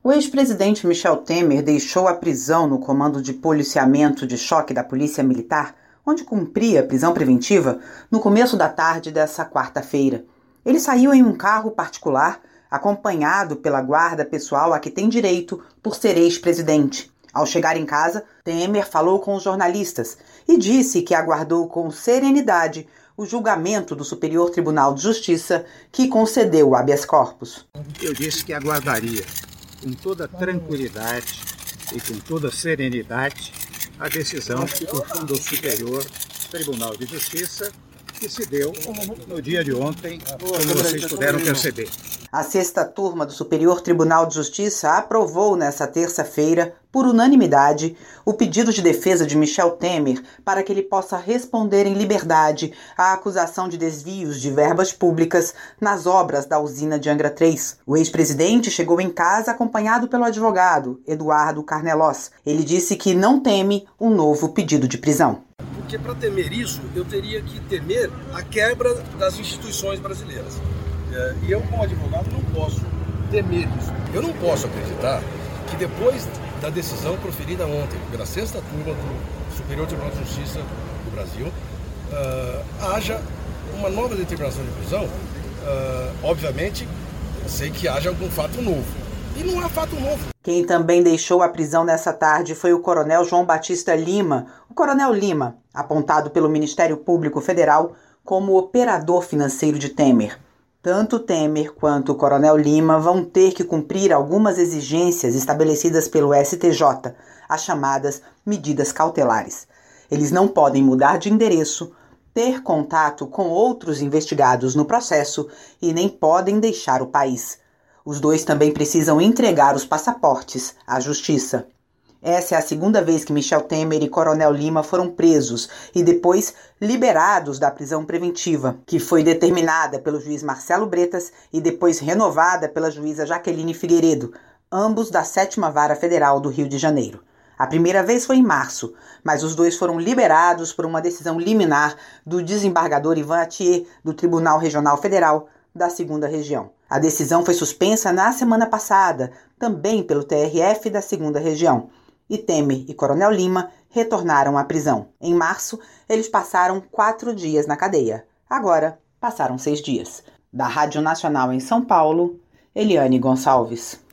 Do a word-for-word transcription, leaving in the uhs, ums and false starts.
O ex-presidente Michel Temer deixou a prisão no Comando de Policiamento de Choque da Polícia Militar, onde cumpria prisão preventiva, no começo da tarde dessa quarta-feira. Ele saiu em um carro particular, acompanhado pela guarda pessoal a que tem direito por ser ex-presidente. Ao chegar em casa, Temer falou com os jornalistas e disse que aguardou com serenidade o julgamento do Superior Tribunal de Justiça que concedeu o habeas corpus. Eu disse que aguardaria com toda tranquilidade e com toda serenidade a decisão do Superior Tribunal de Justiça que se deu no dia de ontem, como vocês puderam perceber. A sexta turma do Superior Tribunal de Justiça aprovou nesta terça-feira, por unanimidade, o pedido de defesa de Michel Temer para que ele possa responder em liberdade à acusação de desvios de verbas públicas nas obras da usina de Angra três. O ex-presidente chegou em casa acompanhado pelo advogado, Eduardo Carnelós. Ele disse que não teme um novo pedido de prisão. Porque para temer isso, eu teria que temer a quebra das instituições brasileiras. E eu, como advogado, não posso temer isso. Eu não posso acreditar que depois da decisão proferida ontem pela sexta turma do Superior Tribunal de Justiça do Brasil, uh, haja uma nova determinação de prisão. Uh, obviamente, sei que haja algum fato novo. E não há fato novo. Quem também deixou a prisão nessa tarde foi o coronel João Batista Lima, o coronel Lima, apontado pelo Ministério Público Federal como operador financeiro de Temer. Tanto Temer quanto o coronel Lima vão ter que cumprir algumas exigências estabelecidas pelo S T J, as chamadas medidas cautelares. Eles não podem mudar de endereço, ter contato com outros investigados no processo e nem podem deixar o país. Os dois também precisam entregar os passaportes à Justiça. Essa é a segunda vez que Michel Temer e Coronel Lima foram presos e depois liberados da prisão preventiva, que foi determinada pelo juiz Marcelo Bretas e depois renovada pela juíza Jaqueline Figueiredo, ambos da sétima Vara Federal do Rio de Janeiro. A primeira vez foi em março, mas os dois foram liberados por uma decisão liminar do desembargador Ivan Atier, do Tribunal Regional Federal da segunda Região. A decisão foi suspensa na semana passada, também pelo T R F da segunda Região. E Temer e Coronel Lima retornaram à prisão. Em março, eles passaram quatro dias na cadeia. Agora, passaram seis dias. Da Rádio Nacional em São Paulo, Eliane Gonçalves.